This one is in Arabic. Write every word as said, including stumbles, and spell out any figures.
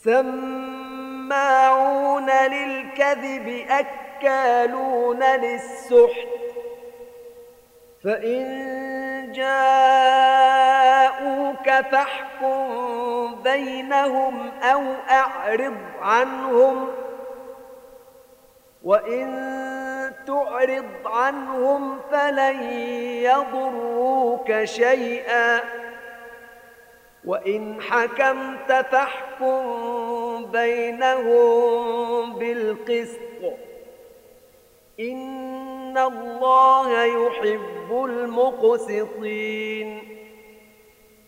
سماعون للكذب أكالون للسحت فإن جاءوك فاحكم بينهم أو أعرض عنهم وإن تعرض عنهم فلن يضروك شيئا وإن حكمت فاحكم بينهم بالقسط إن الله يحب المقسطين